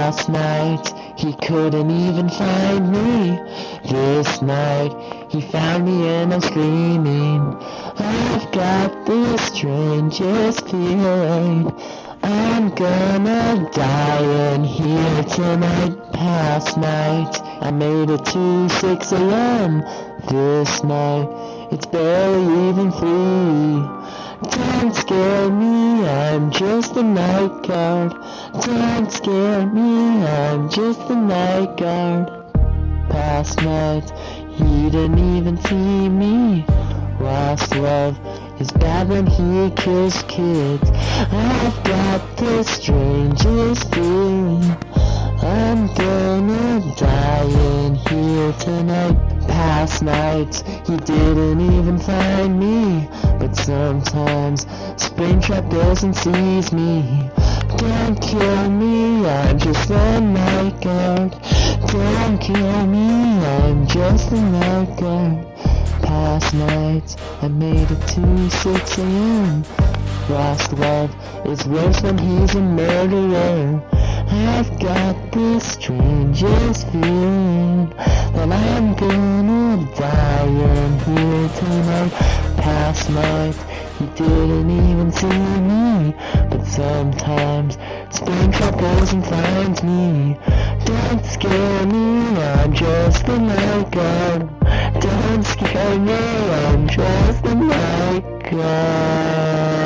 Last night, he couldn't even find me. This night, he found me and I'm screaming. I've got the strangest feeling. I'm gonna die in here tonight. Past night, I made it to 6 a.m. This night, it's barely even 3. Don't scare me, I'm just a night guard. Don't scare me, I'm just a night guard. Past night, he didn't even see me. Lost love is bad when he kills kids. I've got the strangest feeling. I'm gonna die in here tonight. Past nights, he didn't even find me. But sometimes, Springtrap doesn't seize me. Don't kill me, I'm just a night guard. Don't kill me, I'm just a night guard. Past nights, I made it to 6 a.m. Lost love is worse when he's a murderer. I've got the strangest feeling that I'm gonna die in here tonight. Past night, he didn't even see me. But sometimes, Springtrap goes and finds me. Don't scare me, I'm just a night guard. Don't scare me, I'm just a night guard.